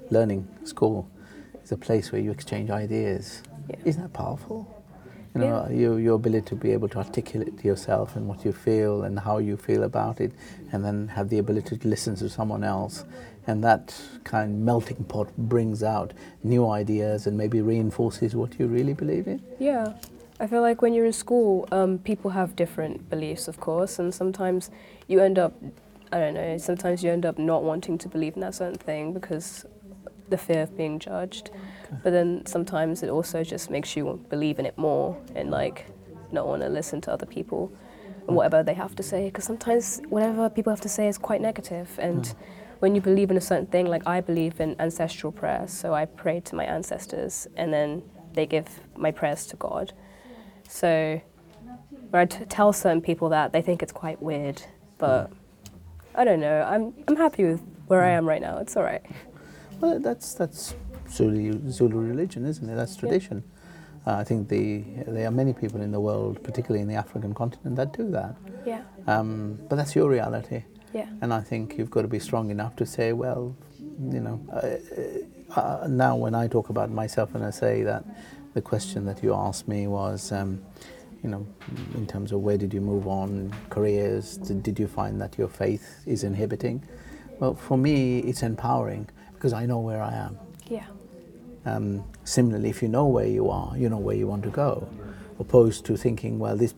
learning school is a place where you exchange ideas. Yeah. Isn't that powerful? You know, your ability to be able to articulate to yourself and what you feel and how you feel about it, and then have the ability to listen to someone else, and that kind of melting pot brings out new ideas and maybe reinforces what you really believe in. Yeah. I feel like when you're in school, people have different beliefs, of course, and sometimes you end up, I don't know, sometimes you end up not wanting to believe in that certain thing because the fear of being judged. But then sometimes it also just makes you believe in it more and like not want to listen to other people and whatever they have to say, because sometimes whatever people have to say is quite negative. And when you believe in a certain thing, like I believe in ancestral prayers, so I pray to my ancestors and then they give my prayers to God. So when I tell certain people that, they think it's quite weird, but I don't know, I'm happy with where I am right now. It's all right. Well, that's Zulu religion, isn't it? That's tradition. I think there are many people in the world, particularly in the African continent, that do that. Yeah. But that's your reality. Yeah. And I think you've got to be strong enough to say, well, you know, now when I talk about myself and I say that the question that you asked me was, you know, in terms of where did you move on, careers, did you find that your faith is inhibiting? Well, for me, it's empowering because I know where I am. Yeah. Similarly, if you know where you are, you know where you want to go, opposed to thinking, well, this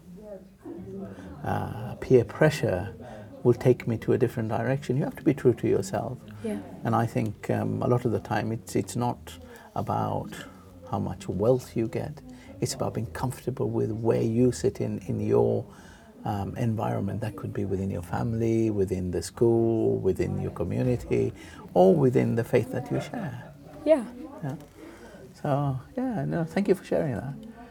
peer pressure will take me to a different direction. You have to be true to yourself. Yeah. And I think a lot of the time it's not about how much wealth you get. It's about being comfortable with where you sit in your environment. That could be within your family, within the school, within your community, or within the faith that you share. Yeah. Yeah. So, yeah, no, thank you for sharing that.